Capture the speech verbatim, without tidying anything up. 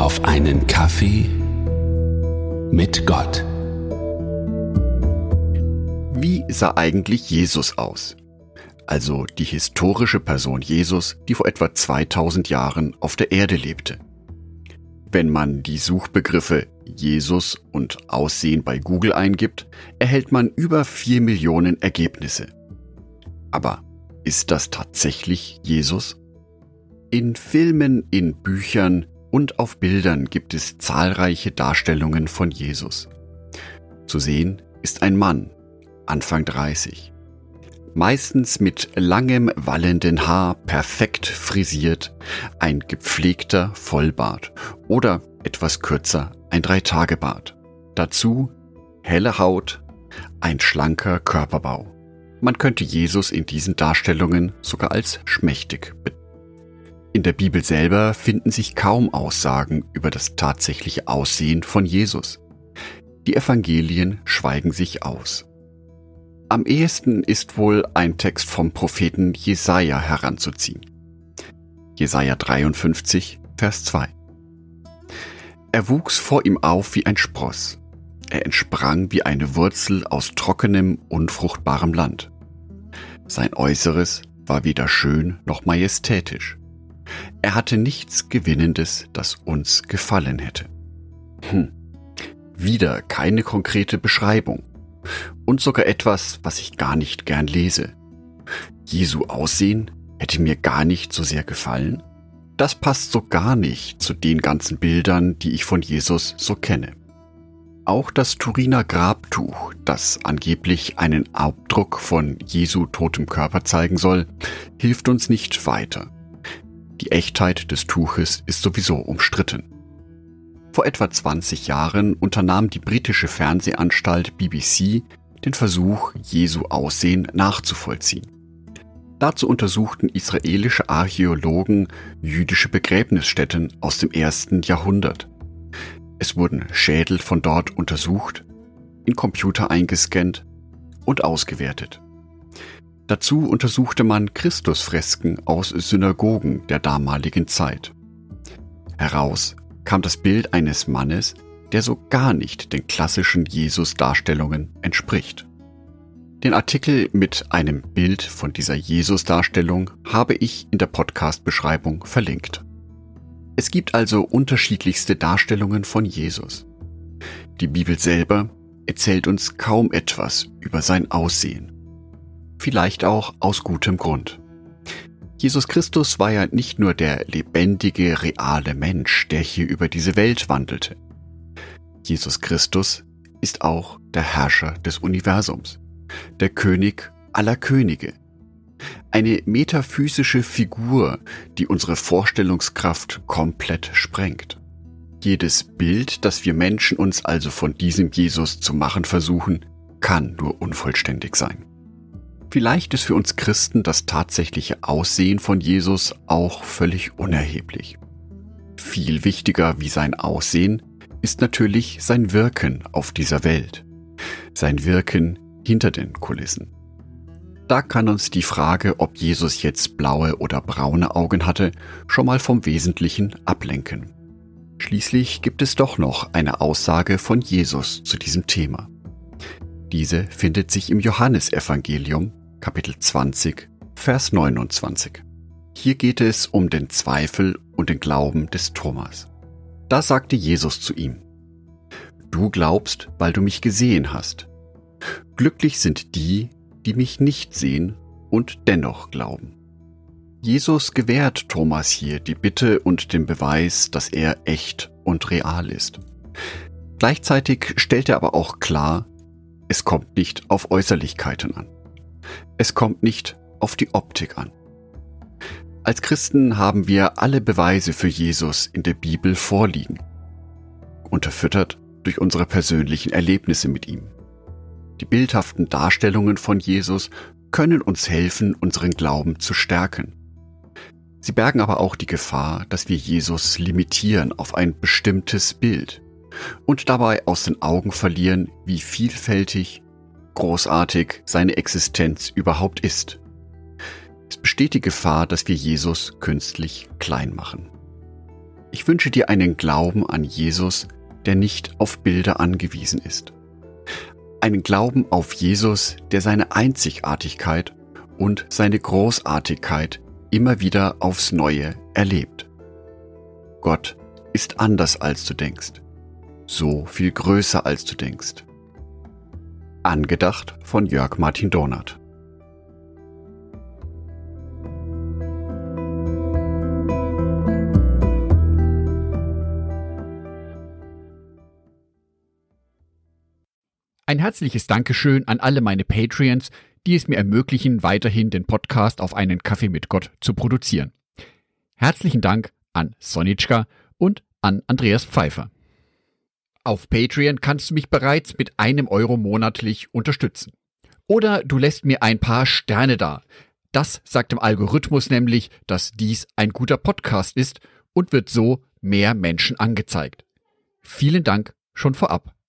auf einen Kaffee mit Gott. Wie sah eigentlich Jesus aus? Also die historische Person Jesus, die vor etwa zweitausend Jahren auf der Erde lebte. Wenn man die Suchbegriffe Jesus und Aussehen bei Google eingibt, erhält man über vier Millionen Ergebnisse. Aber ist das tatsächlich Jesus? In Filmen, in Büchern und auf Bildern gibt es zahlreiche Darstellungen von Jesus. Zu sehen ist ein Mann, Anfang dreißig. Meistens mit langem, wallenden Haar, perfekt frisiert, ein gepflegter Vollbart oder etwas kürzer ein Dreitagebart. Dazu helle Haut, ein schlanker Körperbau. Man könnte Jesus in diesen Darstellungen sogar als schmächtig betrachten. In der Bibel selber finden sich kaum Aussagen über das tatsächliche Aussehen von Jesus. Die Evangelien schweigen sich aus. Am ehesten ist wohl ein Text vom Propheten Jesaja heranzuziehen. Jesaja dreiundfünfzig, Vers zwei. Er wuchs vor ihm auf wie ein Spross. Er entsprang wie eine Wurzel aus trockenem, unfruchtbarem Land. Sein Äußeres war weder schön noch majestätisch. Er hatte nichts Gewinnendes, das uns gefallen hätte. Hm. Wieder keine konkrete Beschreibung. Und sogar etwas, was ich gar nicht gern lese. Jesu Aussehen hätte mir gar nicht so sehr gefallen. Das passt so gar nicht zu den ganzen Bildern, die ich von Jesus so kenne. Auch das Turiner Grabtuch, das angeblich einen Abdruck von Jesu totem Körper zeigen soll, hilft uns nicht weiter. Die Echtheit des Tuches ist sowieso umstritten. Vor etwa zwanzig Jahren unternahm die britische Fernsehanstalt B B C den Versuch, Jesu Aussehen nachzuvollziehen. Dazu untersuchten israelische Archäologen jüdische Begräbnisstätten aus dem ersten Jahrhundert. Es wurden Schädel von dort untersucht, in Computer eingescannt und ausgewertet. Dazu untersuchte man Christusfresken aus Synagogen der damaligen Zeit. Heraus kam das Bild eines Mannes, der so gar nicht den klassischen Jesus-Darstellungen entspricht. Den Artikel mit einem Bild von dieser Jesus-Darstellung habe ich in der Podcast-Beschreibung verlinkt. Es gibt also unterschiedlichste Darstellungen von Jesus. Die Bibel selber erzählt uns kaum etwas über sein Aussehen. Vielleicht auch aus gutem Grund. Jesus Christus war ja nicht nur der lebendige, reale Mensch, der hier über diese Welt wandelte. Jesus Christus ist auch der Herrscher des Universums, der König aller Könige. Eine metaphysische Figur, die unsere Vorstellungskraft komplett sprengt. Jedes Bild, das wir Menschen uns also von diesem Jesus zu machen versuchen, kann nur unvollständig sein. Vielleicht ist für uns Christen das tatsächliche Aussehen von Jesus auch völlig unerheblich. Viel wichtiger wie sein Aussehen ist natürlich sein Wirken auf dieser Welt, sein Wirken hinter den Kulissen. Da kann uns die Frage, ob Jesus jetzt blaue oder braune Augen hatte, schon mal vom Wesentlichen ablenken. Schließlich gibt es doch noch eine Aussage von Jesus zu diesem Thema. Diese findet sich im Johannesevangelium, Kapitel zwanzig, Vers neunundzwanzig. Hier geht es um den Zweifel und den Glauben des Thomas. Da sagte Jesus zu ihm: Du glaubst, weil du mich gesehen hast. Glücklich sind die, die mich nicht sehen und dennoch glauben. Jesus gewährt Thomas hier die Bitte und den Beweis, dass er echt und real ist. Gleichzeitig stellt er aber auch klar, es kommt nicht auf Äußerlichkeiten an. Es kommt nicht auf die Optik an. Als Christen haben wir alle Beweise für Jesus in der Bibel vorliegen, unterfüttert durch unsere persönlichen Erlebnisse mit ihm. Die bildhaften Darstellungen von Jesus können uns helfen, unseren Glauben zu stärken. Sie bergen aber auch die Gefahr, dass wir Jesus limitieren auf ein bestimmtes Bild und dabei aus den Augen verlieren, wie vielfältig, großartig seine Existenz überhaupt ist. Es besteht die Gefahr, dass wir Jesus künstlich klein machen. Ich wünsche dir einen Glauben an Jesus, der nicht auf Bilder angewiesen ist. Einen Glauben auf Jesus, der seine Einzigartigkeit und seine Großartigkeit immer wieder aufs Neue erlebt. Gott ist anders als du denkst, so viel größer als du denkst. Angedacht von Jörg Martin Donath. Ein herzliches Dankeschön an alle meine Patreons, die es mir ermöglichen, weiterhin den Podcast auf einen Kaffee mit Gott zu produzieren. Herzlichen Dank an Sonitschka und an Andreas Pfeiffer. Auf Patreon kannst du mich bereits mit einem Euro monatlich unterstützen. Oder du lässt mir ein paar Sterne da. Das sagt dem Algorithmus nämlich, dass dies ein guter Podcast ist und wird so mehr Menschen angezeigt. Vielen Dank schon vorab.